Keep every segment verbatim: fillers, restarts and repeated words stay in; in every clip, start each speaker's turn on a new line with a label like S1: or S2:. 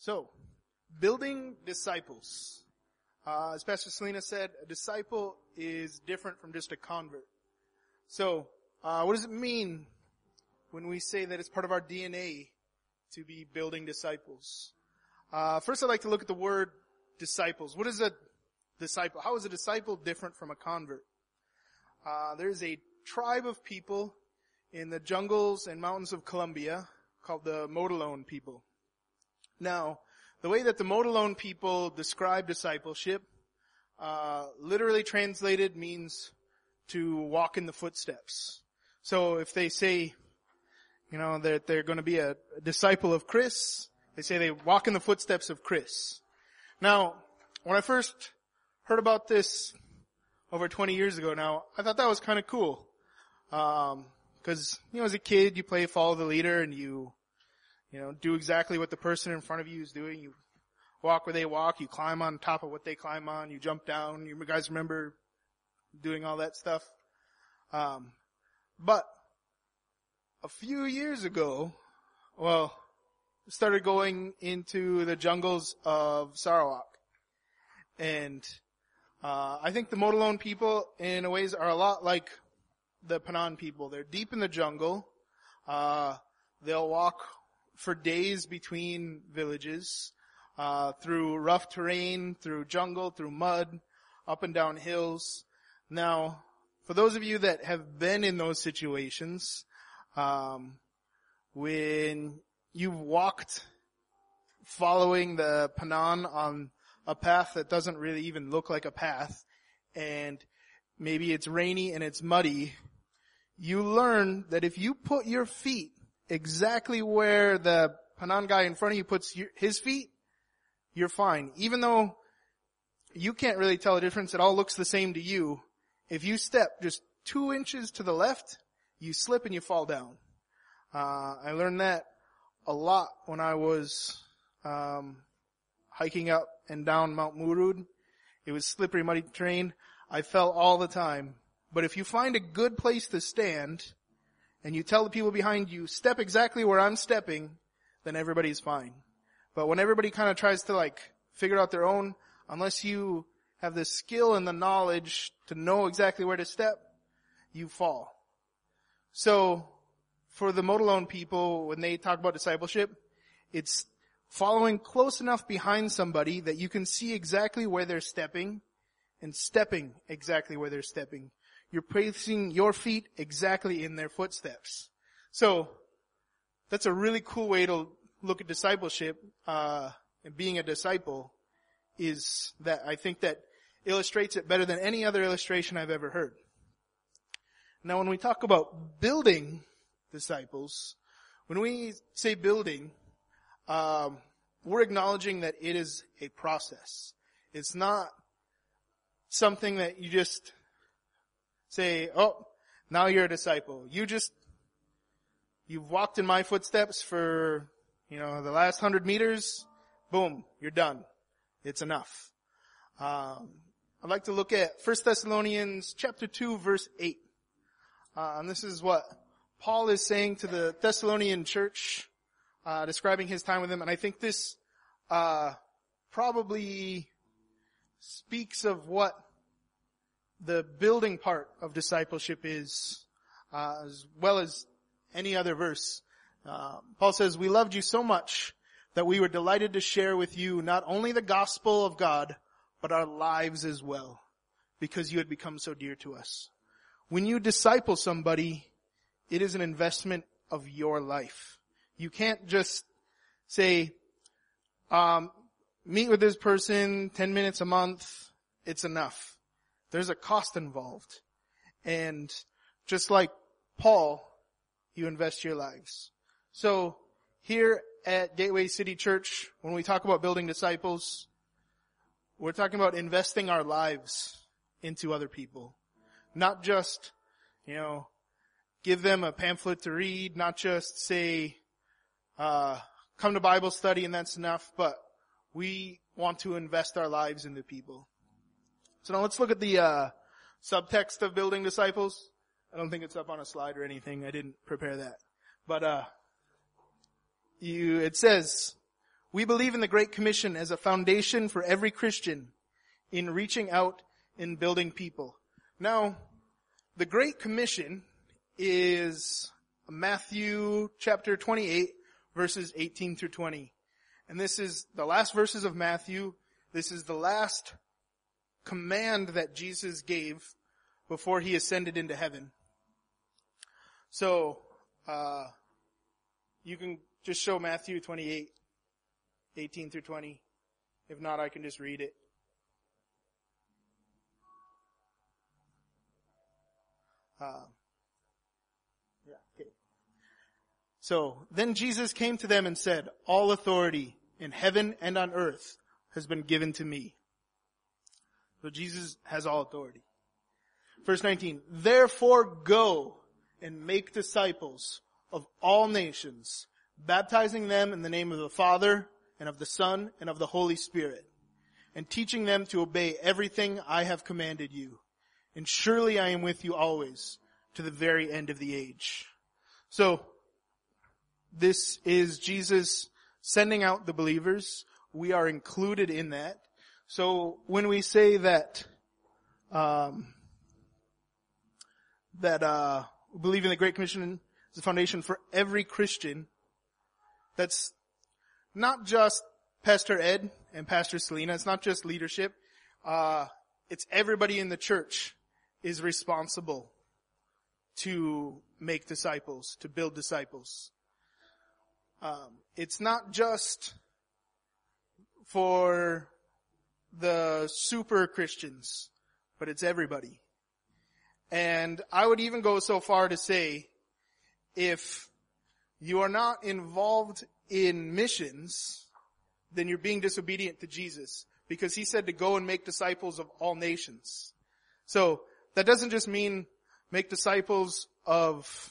S1: So, building disciples. Uh, as Pastor Selena said, a disciple is different from just a convert. So, uh, what does it mean when we say that it's part of our D N A to be building disciples? Uh, first I'd like to look at the word disciples. What is a disciple? How is a disciple different from a convert? Uh, there's a tribe of people in the jungles and mountains of Colombia called the Motilone people. Now, the way that the Motilone people describe discipleship, uh, literally translated means to walk in the footsteps. So if they say, you know, that they're going to be a disciple of Chris, they say they walk in the footsteps of Chris. Now, when I first heard about this over twenty years ago now, I thought that was kind of cool. Um, cause, you know, as a kid, you play follow the leader and you, you know, do exactly what the person in front of you is doing. You walk where they walk, you climb on top of what they climb on, you jump down. You guys remember doing all that stuff? Um, but a few years ago, well, started going into the jungles of Sarawak. And uh I think the Motilone people, in a ways, are a lot like the Panan people. They're deep in the jungle. Uh They'll walk for days between villages, uh through rough terrain, through jungle, through mud, up and down hills. Now, for those of you that have been in those situations, um when you've walked following the Panan on a path that doesn't really even look like a path, and maybe it's rainy and it's muddy, you learn that if you put your feet exactly where the Panan guy in front of you puts your, his feet, you're fine. Even though you can't really tell a difference, it all looks the same to you. If you step just two inches to the left, you slip and you fall down. Uh, I learned that a lot when I was um hiking up and down Mount Murud. It was slippery, muddy terrain. I fell all the time. But if you find a good place to stand and you tell the people behind you, step exactly where I'm stepping, then everybody's fine. But when everybody kind of tries to like figure out their own, unless you have the skill and the knowledge to know exactly where to step, you fall. So for the Motilone people, when they talk about discipleship, it's following close enough behind somebody that you can see exactly where they're stepping and stepping exactly where they're stepping. You're placing your feet exactly in their footsteps. So that's a really cool way to look at discipleship, uh, and being a disciple is that I think that illustrates it better than any other illustration I've ever heard. Now when we talk about building disciples, when we say building, Um, we're acknowledging that it is a process. It's not something that you just say, oh, now you're a disciple. You just, you've walked in my footsteps for, you know, the last hundred meters. Boom, you're done. It's enough. Um, I'd like to look at First Thessalonians chapter two, verse eight. Uh, and this is what Paul is saying to the Thessalonian church, Uh, describing his time with them. And I think this, uh, probably speaks of what the building part of discipleship is, uh, as well as any other verse. Uh, Paul says, we loved you so much that we were delighted to share with you not only the gospel of God, but our lives as well, because you had become so dear to us. When you disciple somebody, it is an investment of your life. You can't just say, um, meet with this person ten minutes a month, it's enough. There's a cost involved. And just like Paul, you invest your lives. So here at Gateway City Church, when we talk about building disciples, we're talking about investing our lives into other people. Not just, you know, give them a pamphlet to read, not just say, Uh, come to Bible study and that's enough, but we want to invest our lives into people. So now let's look at the, uh, subtext of building disciples. I don't think it's up on a slide or anything. I didn't prepare that. But, uh, you, it says, We believe in the Great Commission as a foundation for every Christian in reaching out and building people. Now, the Great Commission is Matthew chapter twenty-eight, verses eighteen through twenty. And this is the last verses of Matthew. This is the last command that Jesus gave before he ascended into heaven. So, uh, you can just show Matthew twenty-eight, eighteen through twenty. If not, I can just read it. Uh, yeah, okay. So, then Jesus came to them and said, all authority in heaven and on earth has been given to me. So Jesus has all authority. Verse nineteen, therefore go and make disciples of all nations, baptizing them in the name of the Father and of the Son and of the Holy Spirit, and teaching them to obey everything I have commanded you. And surely I am with you always to the very end of the age. So, this is Jesus sending out the believers. We are included in that. So when we say that, um, that uh, we believe in the Great Commission as a foundation for every Christian, that's not just Pastor Ed and Pastor Selena. It's not just leadership. Uh, it's everybody in the church is responsible to make disciples, to build disciples. Um, it's not just for the super Christians, but it's everybody. And I would even go so far to say, if you are not involved in missions, then you're being disobedient to Jesus, because he said to go and make disciples of all nations. So that doesn't just mean make disciples of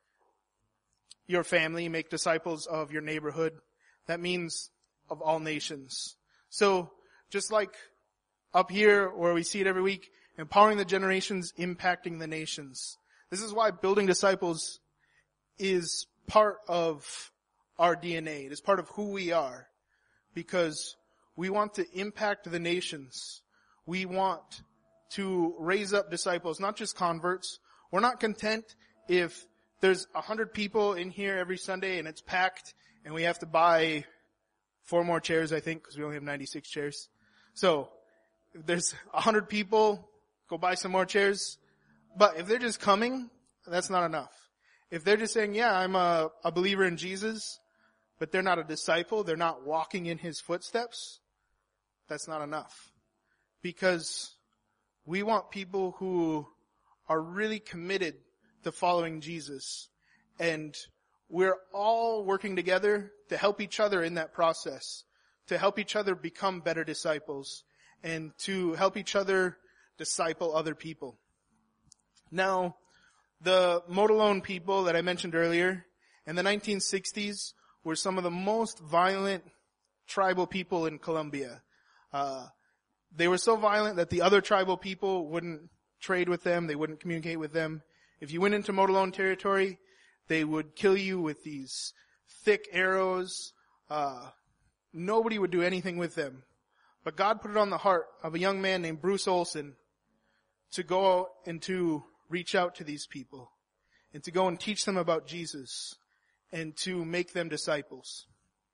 S1: your family, make disciples of your neighborhood. That means of all nations. So just like up here where we see it every week, empowering the generations, impacting the nations. This is why building disciples is part of our D N A. It is part of who we are, because we want to impact the nations. We want to raise up disciples, not just converts. We're not content if there's a hundred people in here every Sunday and it's packed and we have to buy four more chairs, I think, because we only have ninety-six chairs. So, if there's a hundred people, go buy some more chairs. But if they're just coming, that's not enough. If they're just saying, yeah, I'm a, a believer in Jesus, but they're not a disciple, they're not walking in his footsteps, that's not enough. Because we want people who are really committed to following Jesus. And we're all working together to help each other in that process, to help each other become better disciples, and to help each other disciple other people. Now, the Motilone people that I mentioned earlier, in the nineteen sixties, were some of the most violent tribal people in Colombia. Uh, they were so violent that the other tribal people wouldn't trade with them, they wouldn't communicate with them. If you went into Motilone territory, they would kill you with these thick arrows. Uh, nobody would do anything with them. But God put it on the heart of a young man named Bruce Olson to go out and to reach out to these people and to go and teach them about Jesus and to make them disciples.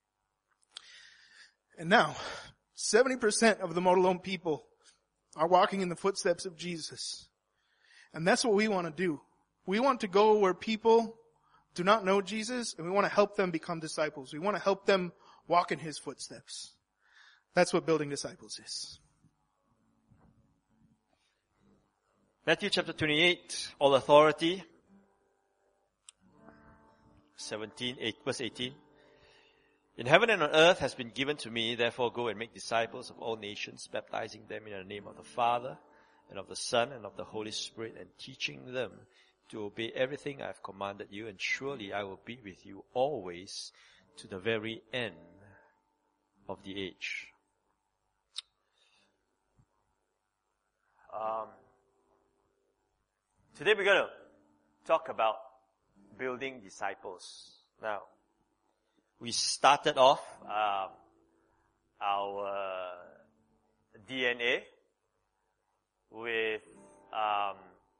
S1: And now, seventy percent of the Motilone people are walking in the footsteps of Jesus. And that's what we want to do. We want to go where people do not know Jesus, and we want to help them become disciples. We want to help them walk in his footsteps. That's what building disciples is.
S2: Matthew chapter twenty-eight, all authority. seventeen, eight, verse eighteen. In heaven and on earth has been given to me, therefore go and make disciples of all nations, baptizing them in the name of the Father, and of the Son, and of the Holy Spirit, and teaching them to obey everything I have commanded you, and surely I will be with you always to the very end of the age. Um, today we're going to talk about building disciples. Now, we started off uh, N A with um,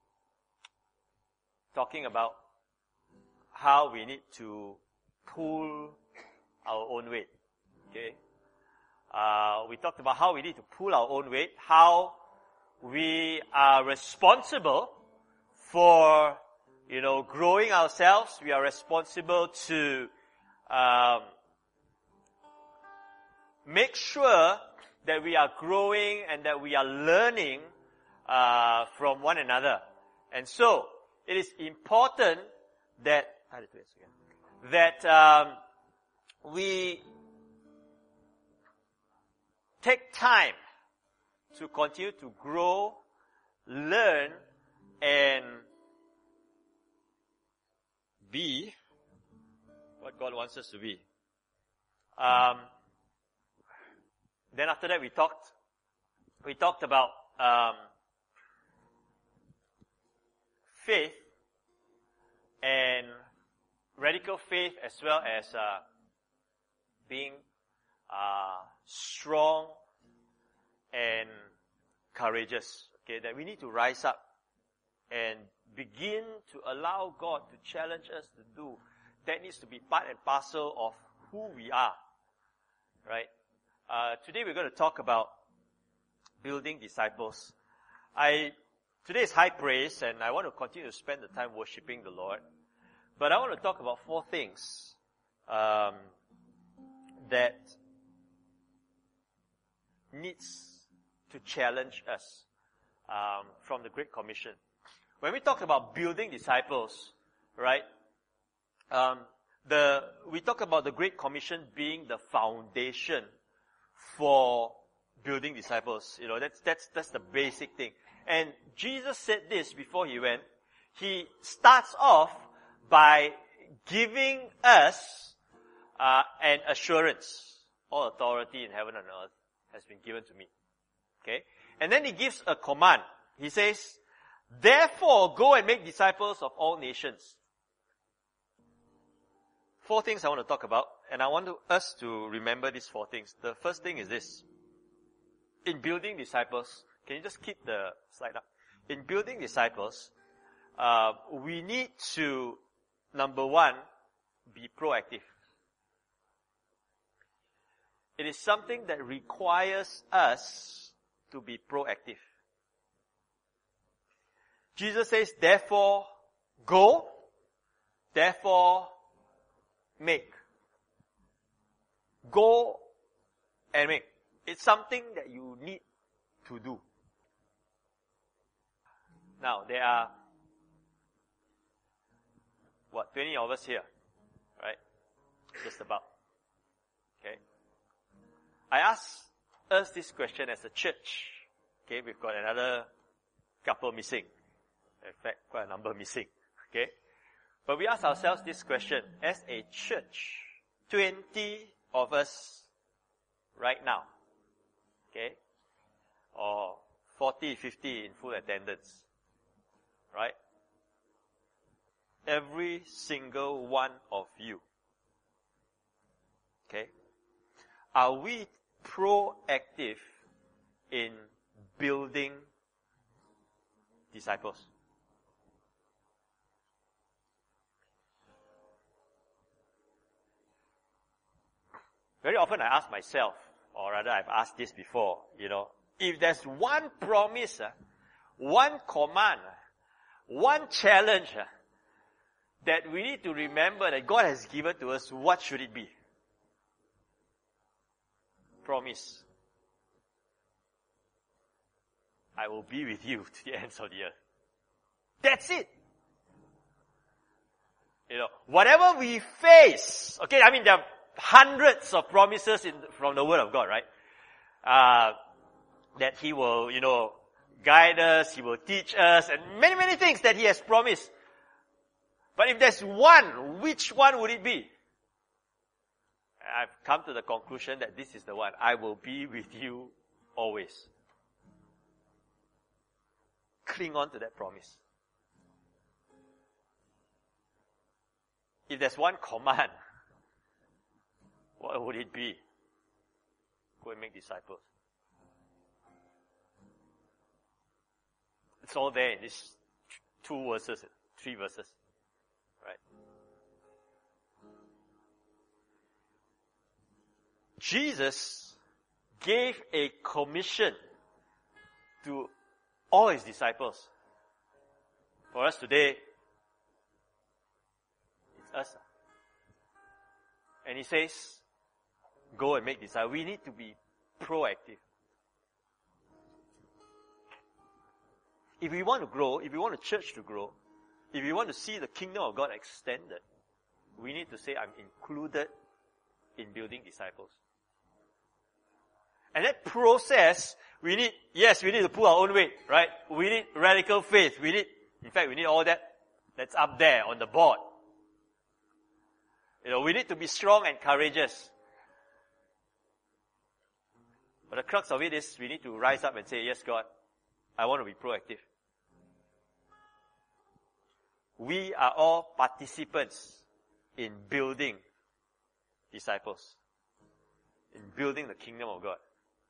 S2: talking about how we need to pull our own weight. Okay, uh, we talked about how we need to pull our own weight, how we are responsible for, you know, growing ourselves. We are responsible to um, make sure that we are growing and that we are learning uh, from one another. And so, it is important that that um, we take time to continue to grow, learn, and be what God wants us to be. Um, then after that, we talked. We talked about um, faith and radical faith, as well as uh, being uh, strong and courageous. Okay, that we need to rise up and begin to allow God to challenge us to do. That needs to be part and parcel of who we are. Right? Uh, today we're going to talk about building disciples. I today is high praise, and I want to continue to spend the time worshiping the Lord. But I want to talk about four things um, that needs to challenge us um, from the Great Commission. When we talk about building disciples, right? Um, the we talk about the Great Commission being the foundation for building disciples. You know, that's that's that's the basic thing. And Jesus said this before he went. He starts off by giving us uh, an assurance. All authority in heaven and earth has been given to me. Okay? And then he gives a command. He says, therefore, go and make disciples of all nations. Four things I want to talk about, and I want to, us to remember these four things. The first thing is this. In building disciples, can you just keep the slide up? In building disciples, uh, we need to, number one, be proactive. It is something that requires us to be proactive. Jesus says, therefore, go, therefore, make. Go and make. It's something that you need to do. Now, there are, what, twenty of us here, right? Just about. Okay? I asked us this question as a church. Okay, we've got another couple missing. In fact, quite a number missing. Okay? But we ask ourselves this question. As a church, twenty of us right now. Okay? Or forty, fifty in full attendance. Right? Every single one of you. Okay? Are we proactive in building disciples? Very often I ask myself, or rather I've asked this before, you know, if there's one promise, uh, one command, uh, one challenge uh, that we need to remember that God has given to us, what should it be? Promise. I will be with you to the ends of the earth. That's it. You know, whatever we face, okay, I mean there are hundreds of promises in, from the Word of God, right? Uh, that He will, you know, guide us, He will teach us, and many, many things that He has promised. But if there's one, which one would it be? I've come to the conclusion that this is the one. I will be with you always. Cling on to that promise. If there's one command, what would it be? Go and make disciples. It's all there in these two verses, three verses. Right? Jesus gave a commission to all his disciples. For us today, it's us. And he says, go and make disciples. We need to be proactive. If we want to grow, if we want the church to grow, if we want to see the kingdom of God extended, we need to say, I'm included in building disciples. And that process, we need, yes, we need to pull our own weight, right? We need radical faith. We need, in fact, we need all that that's up there on the board. You know, we need to be strong and courageous. But the crux of it is we need to rise up and say, yes, God, I want to be proactive. We are all participants in building disciples, in building the kingdom of God.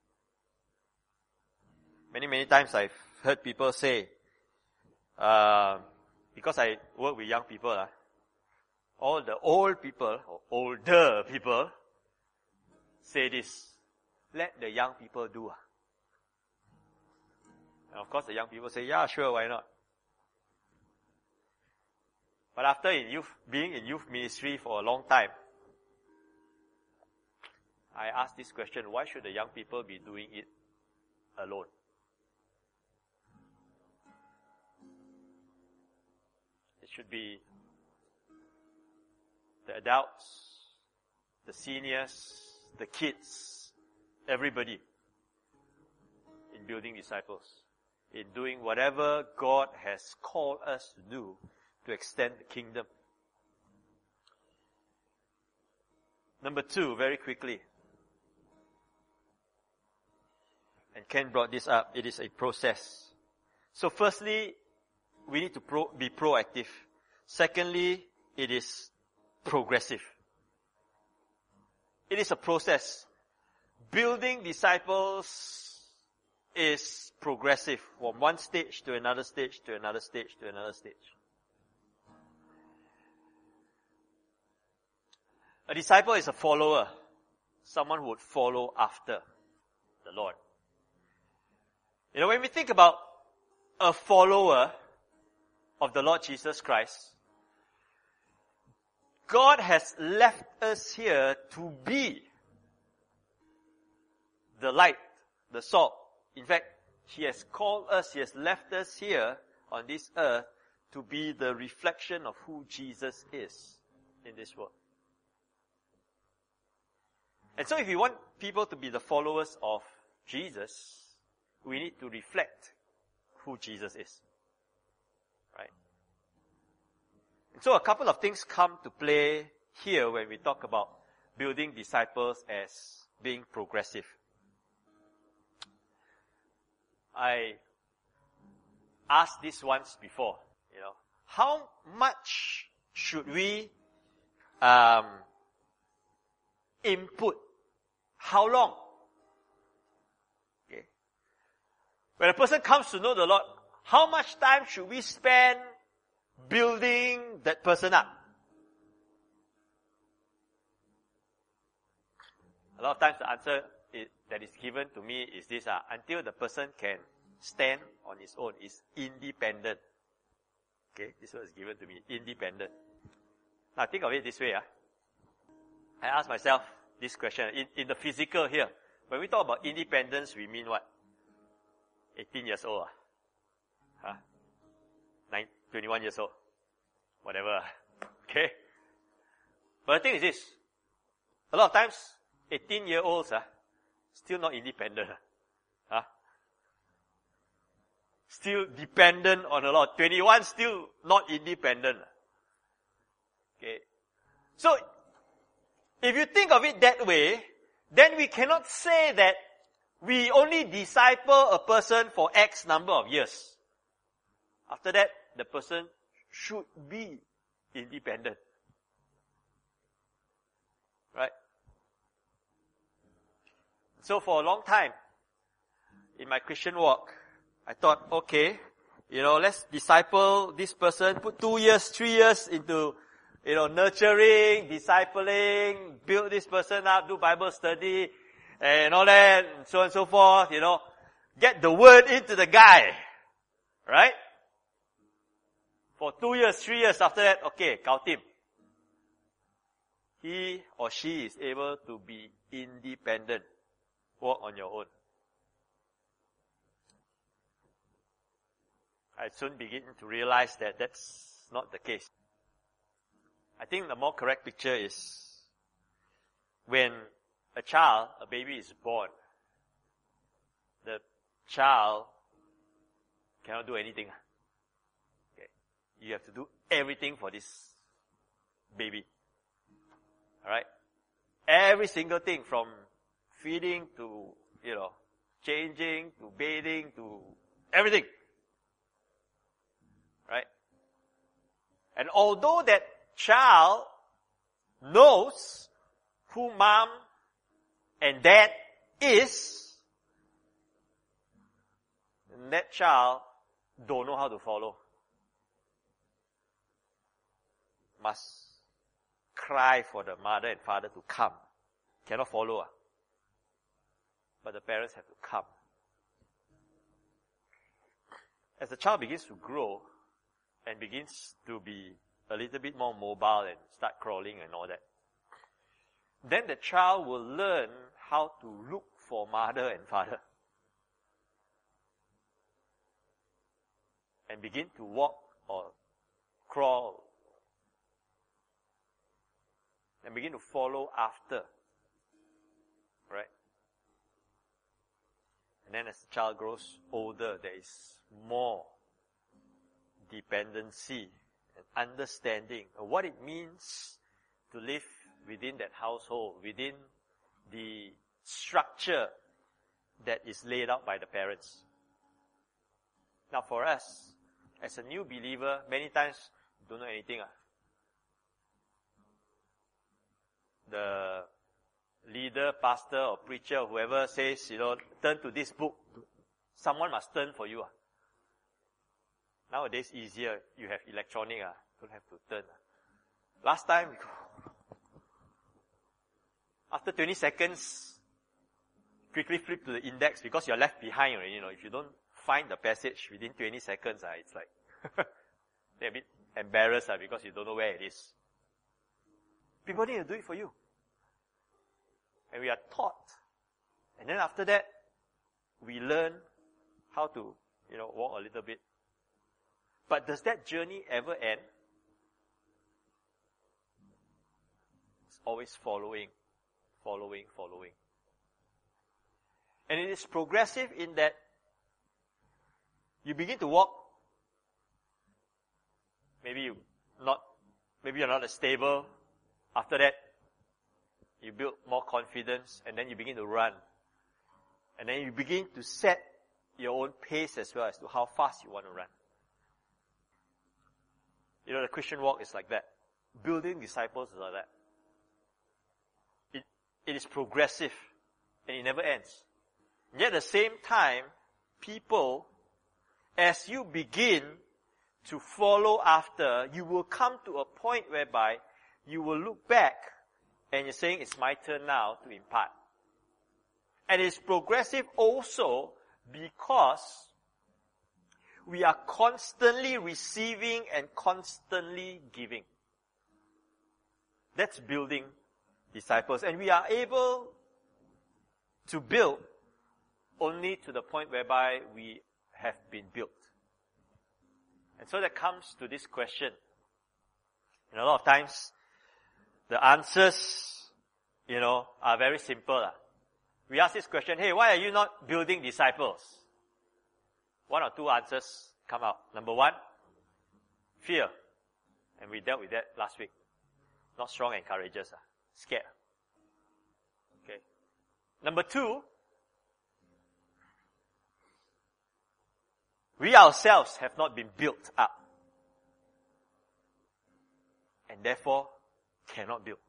S2: Many, many times I've heard people say, uh, because I work with young people, uh, all the old people, or older people, say this, let the young people do. And of course the young people say, yeah, sure, why not? But after in youth, being in youth ministry for a long time, I ask this question, why should the young people be doing it alone? It should be the adults, the seniors, the kids, everybody in building disciples, in doing whatever God has called us to do to extend the kingdom. Number two, very quickly. And Ken brought this up. It is a process. So firstly, we need to pro- be proactive. Secondly, it is progressive. It is a process. Building disciples is progressive from one stage to another stage to another stage to another stage. A disciple is a follower, someone who would follow after the Lord. You know, when we think about a follower of the Lord Jesus Christ, God has left us here to be the light, the salt. In fact, He has called us, He has left us here on this earth to be the reflection of who Jesus is in this world. And so if we want people to be the followers of Jesus, we need to reflect who Jesus is. Right? And so a couple of things come to play here when we talk about building disciples as being progressive. I asked this once before, you know, how much should we um, input? How long? Okay. When a person comes to know the Lord, how much time should we spend building that person up? A lot of times the answer is, that is given to me is this, uh, until the person can stand on his own, is independent. Okay, this word is given to me, independent. Now think of it this way. Uh. I ask myself this question, in, in the physical here, when we talk about independence, we mean what? eighteen years old? Uh. Huh? Nine, twenty-one years old? Whatever. Okay? But the thing is this, a lot of times, eighteen year olds uh, still not independent. Huh? Still dependent on a lot. twenty-one still not independent. Okay. So, if you think of it that way, then we cannot say that we only disciple a person for X number of years. After that, the person should be independent. Right? So for a long time, in my Christian walk, I thought, okay, You know, let's disciple this person, put two years, three years into, you know, nurturing, discipling, build this person up, do Bible study, and all that, and so on and so forth, you know. Get the word into the guy. Right? For two years, three years after that, okay, count him. He or she is able to be independent. Walk on your own. I soon begin to realize that that's not the case. I think the more correct picture is when a child, a baby is born, the child cannot do anything. Okay. You have to do everything for this baby. Alright? Every single thing from feeding to, you know, changing to bathing to everything. Right? And although that child knows who mom and dad is, that child don't know how to follow. Must cry for the mother and father to come. Cannot follow. But the parents have to come. As the child begins to grow and begins to be a little bit more mobile and start crawling and all that, then the child will learn how to look for mother and father. And begin to walk or crawl. And begin to follow after. Right? And then as the child grows older, there is more dependency and understanding of what it means to live within that household, within the structure that is laid out by the parents. Now for us, as a new believer, many times you don't know anything. Ah. The leader, pastor or preacher, whoever says, you know, turn to this book, someone must turn for you. Ah. Nowadays easier, you have electronic, ah. Don't have to turn. Ah. Last time, after twenty seconds, quickly flip to the index because you're left behind already. You know, if you don't find the passage within twenty seconds, ah, it's like, they're a bit embarrassed ah, because you don't know where it is. People need to do it for you. And we are taught. And then after that, we learn how to, you know, walk a little bit. But does that journey ever end? It's always following, following, following. And it is progressive in that you begin to walk. Maybe you not, maybe you're not as stable. After that, you build more confidence, and then you begin to run. And then you begin to set your own pace as well as to how fast you want to run. You know, the Christian walk is like that. Building disciples is like that. It, it is progressive, and it never ends. Yet at the same time, people, as you begin to follow after, you will come to a point whereby you will look back and you're saying, it's my turn now to impart. And it's progressive also because we are constantly receiving and constantly giving. That's building disciples. And we are able to build only to the point whereby we have been built. And so that comes to this question. And a lot of times, the answers, you know, are very simple. We ask this question, hey, why are you not building disciples? One or two answers come out. Number one, fear. And we dealt with that last week. Not strong and courageous. Scared. Okay. Number two, we ourselves have not been built up. And therefore, cannot build.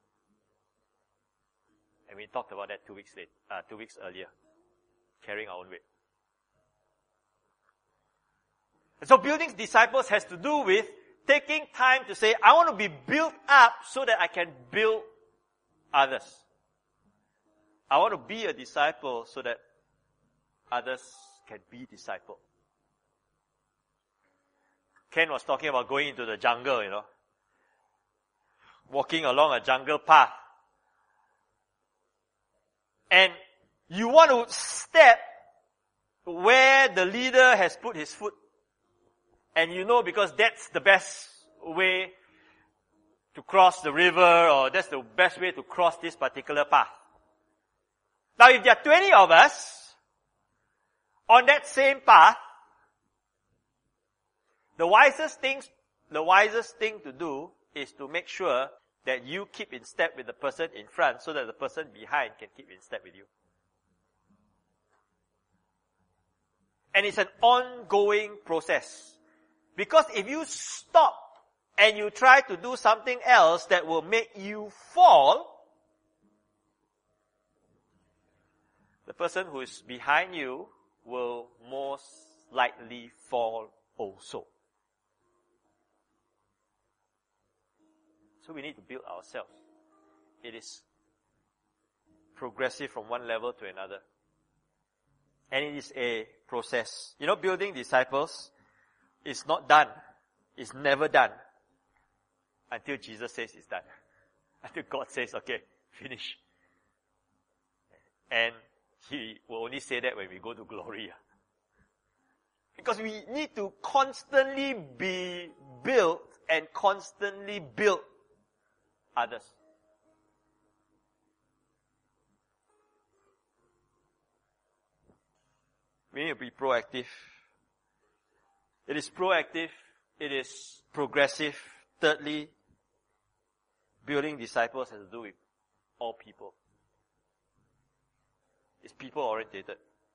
S2: And we talked about that two weeks later, uh, two weeks earlier. Carrying our own weight. And so building disciples has to do with taking time to say, I want to be built up so that I can build others. I want to be a disciple so that others can be discipled. Ken was talking about going into the jungle, you know. Walking along a jungle path. And you want to step where the leader has put his foot. And you know because that's the best way to cross the river, or that's the best way to cross this particular path. Now if there are twenty of us on that same path, the wisest things, the wisest thing to do is to make sure that you keep in step with the person in front so that the person behind can keep in step with you. And it's an ongoing process. Because if you stop and you try to do something else that will make you fall, the person who is behind you will most likely fall also. So we need to build ourselves. It is progressive from one level to another. And it is a process. You know, building disciples is not done. It's never done until Jesus says it's done. Until God says, okay, finish. And He will only say that when we go to glory. Because we need to constantly be built and constantly build others. We need to be proactive. It is proactive. It is progressive. Thirdly, building disciples has to do with all people. It's people orientated.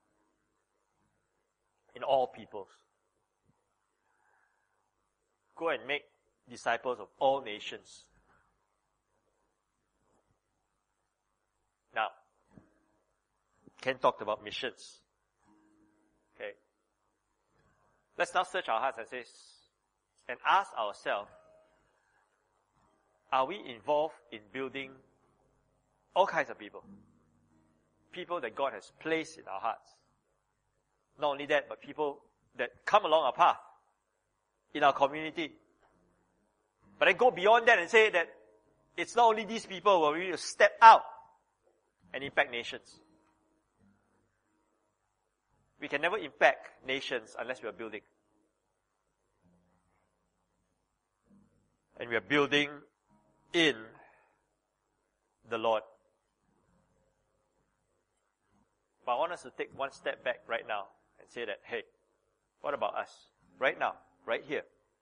S2: In all peoples. Go and make disciples of all nations. Now, Ken talked about missions. Okay. Let's now search our hearts and say, and ask ourselves, are we involved in building all kinds of people? People that God has placed in our hearts. Not only that, but people that come along our path in our community. But then go beyond that and say that it's not only these people, but we need to step out and impact nations. We can never impact nations unless we are building. And we are building in the Lord. But I want us to take one step back right now and say that, hey, what about us? Right now, right here.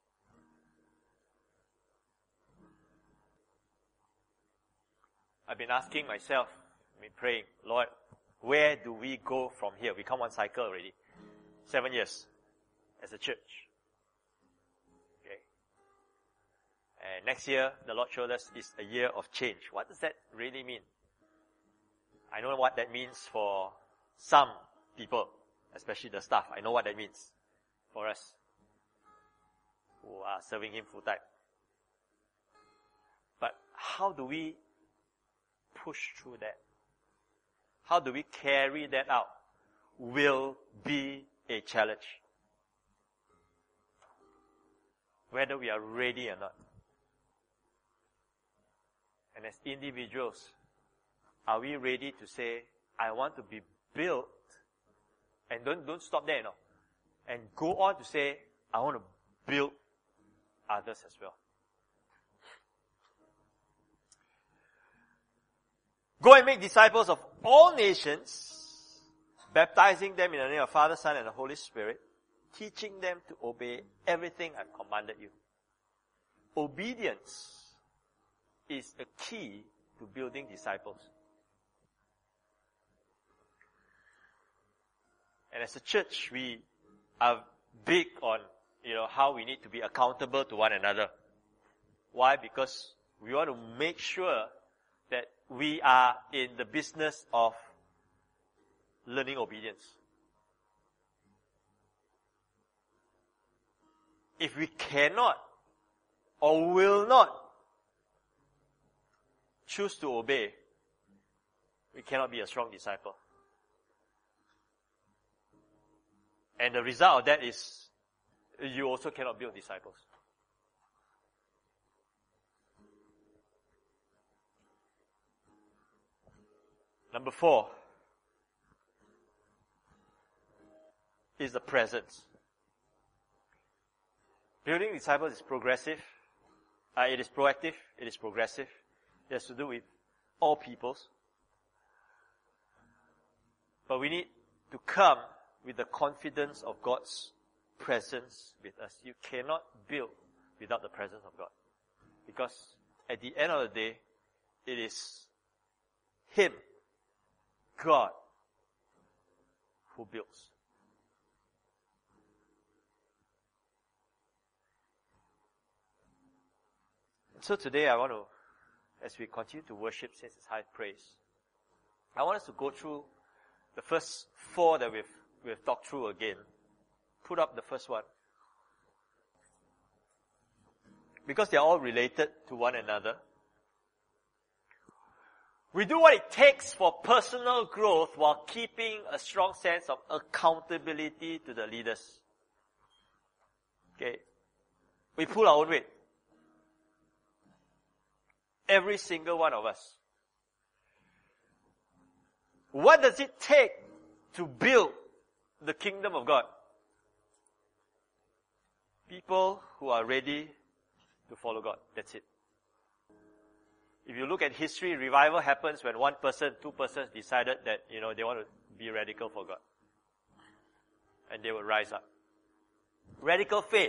S2: I've been asking myself, I've been praying, Lord, where do we go from here? We come one cycle already. Seven years as a church. Okay. And next year, the Lord showed us, is a year of change. What does that really mean? I know what that means for some people, especially the staff. I know what that means for us who are serving Him full time. But how do we push through that? How do we carry that out? Will be a challenge. Whether we are ready or not. And as individuals, are we ready to say, I want to be built, and don't, don't stop there, you know, and go on to say, I want to build others as well. Go and make disciples of all nations, baptizing them in the name of Father, Son, and the Holy Spirit, teaching them to obey everything I've commanded you. Obedience is a key to building disciples. And as a church, we are big on, you know, how we need to be accountable to one another. Why? Because we want to make sure that we are in the business of learning obedience. if we cannot or will not choose to obey, we cannot be a strong disciple. And the result of that is you also cannot build disciples. Number four is the presence. Building disciples is progressive. Uh, it is proactive. It is progressive. It has to do with all peoples. But we need to come with the confidence of God's presence with us. You cannot build without the presence of God. Because at the end of the day, it is Him, God, who builds. So today I want to, as we continue to worship since it's high praise, I want us to go through the first four that we've, we've talked through again. Put up the first one. Because they're all related to one another. We do what it takes for personal growth while keeping a strong sense of accountability to the leaders. Okay. We pull our own weight. Every single one of us. What does it take to build the kingdom of God? People who are ready to follow God. That's it. If you look at history, revival happens when one person, two persons decided that, you know, they want to be radical for God. And they will rise up. Radical faith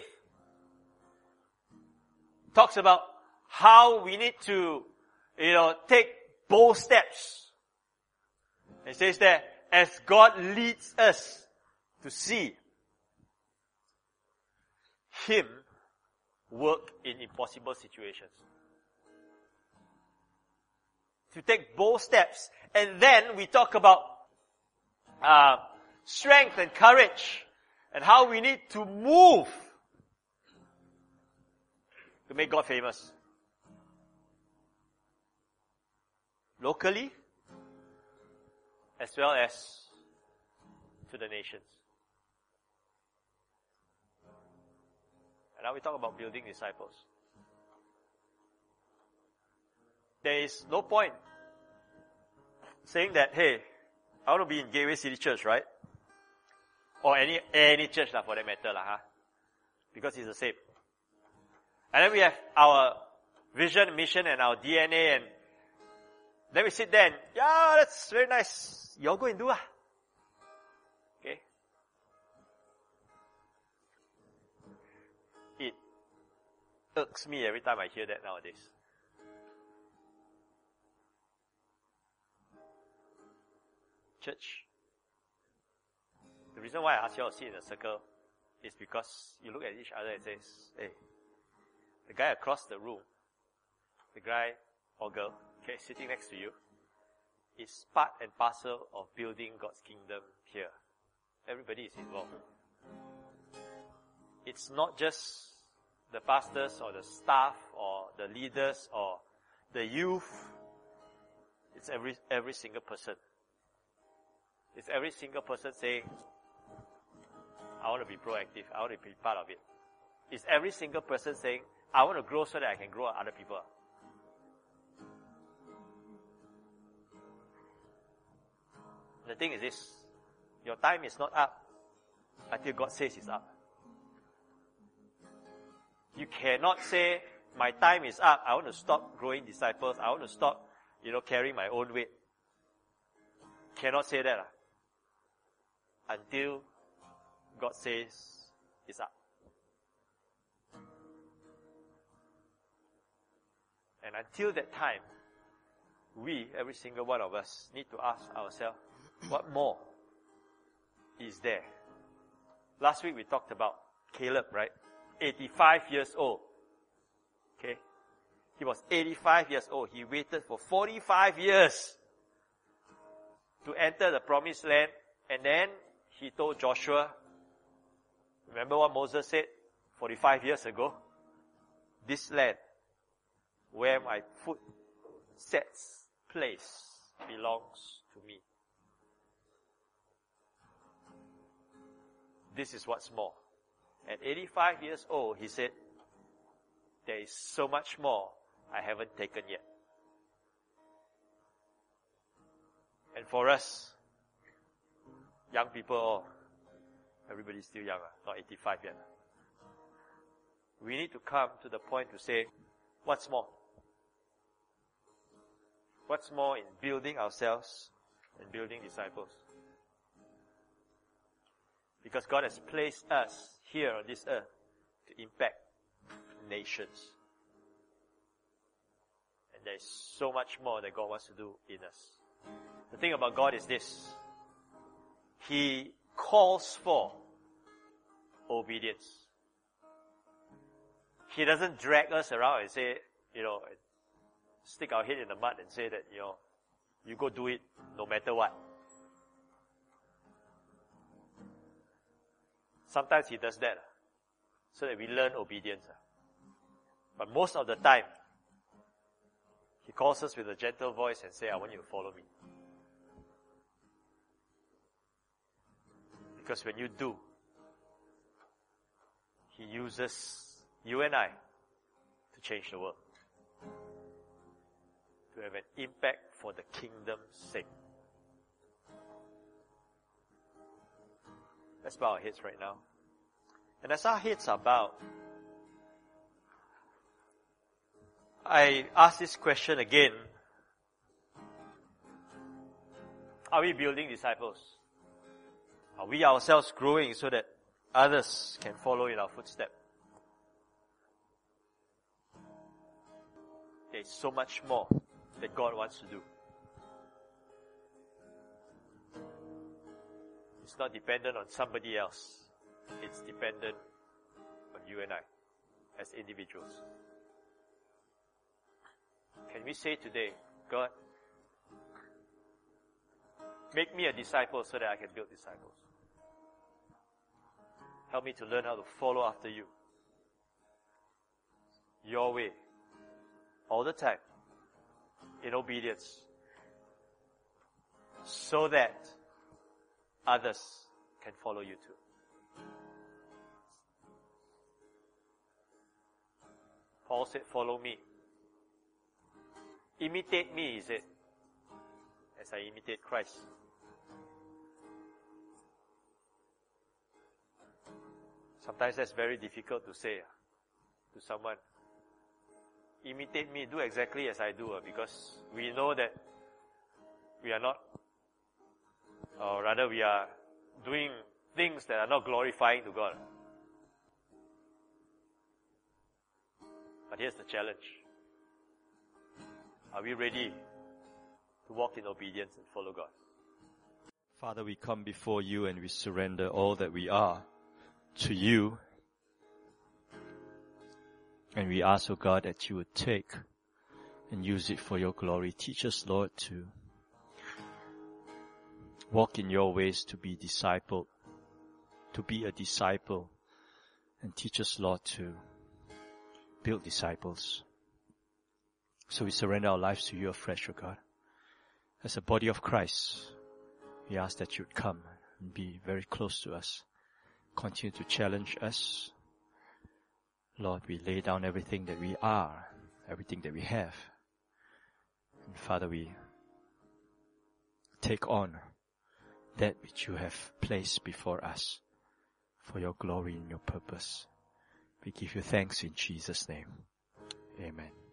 S2: talks about how we need to, you know, take bold steps. It says there, as God leads us to see Him work in impossible situations. To take bold steps. And then we talk about uh, strength and courage and how we need to move to make God famous. Locally, as well as to the nations. And now we talk about building disciples. There is no point saying that, hey, I want to be in Gateway City Church, right? Or any any church lah, for that matter, lah, huh? Because it's the same. And then we have our vision, mission, and our D N A, and then we sit there and, yeah, that's very nice. You all go and do ah. Okay? It irks me every time I hear that nowadays. Church, the reason why I ask you all to sit in a circle is because you look at each other and say, hey, the guy across the room, the guy or girl, okay, sitting next to you, is part and parcel of building God's kingdom here. Everybody is involved. It's not just the pastors or the staff or the leaders or the youth. It's every every single person. It's every single person saying, I want to be proactive. I want to be part of it. It's every single person saying, I want to grow so that I can grow other people. The thing is this, your time is not up until God says it's up. You cannot say, my time is up, I want to stop growing disciples, I want to stop, you know, carrying my own weight. Cannot say that. Uh. Until God says it's up. And until that time, we, every single one of us, need to ask ourselves, what more is there? Last week we talked about Caleb, right? eighty-five years old. Okay? He was eighty-five years old. He waited for forty-five years to enter the promised land. And then he told Joshua, remember what Moses said? forty-five years ago, this land where my foot sets place belongs to me. This is what's more. At eighty-five years old, he said, there is so much more I haven't taken yet. And for us, young people, oh, everybody's still young, not eighty-five yet. We need to come to the point to say, what's more? What's more in building ourselves and building disciples? Because God has placed us here on this earth to impact nations. And there is so much more that God wants to do in us. The thing about God is this. He calls for obedience. He doesn't drag us around and say, you know, stick our head in the mud and say that, you know, you go do it no matter what. Sometimes He does that so that we learn obedience. But most of the time, He calls us with a gentle voice and say, I want you to follow me. Because when you do, He uses you and I to change the world. To have an impact for the kingdom's sake. Let's bow our heads right now. And as our heads are bowed, I ask this question again. Are we building disciples? Are we ourselves growing so that others can follow in our footsteps? There is so much more that God wants to do. It's not dependent on somebody else. It's dependent on you and I as individuals. Can we say today, God, make me a disciple so that I can build disciples. Help me to learn how to follow after you. Your way. All the time. In obedience. So that others can follow you too. Paul said, follow me. Imitate me, he said, as I imitate Christ. Sometimes that's very difficult to say uh, to someone. Imitate me, do exactly as I do, uh, because we know that we are not, or rather we are doing things that are not glorifying to God. But here's the challenge. Are we ready to walk in obedience and follow God? Father, we come before you and we surrender all that we are to you. And we ask, oh God, that you would take and use it for your glory. Teach us, Lord, to walk in your ways, to be discipled, to be a disciple. And teach us, Lord, to build disciples. So we surrender our lives to you afresh, oh God. As a body of Christ, we ask that you would come and be very close to us. Continue to challenge us. Lord, we lay down everything that we are, everything that we have. And Father, we take on that which you have placed before us for your glory and your purpose. We give you thanks in Jesus' name. Amen.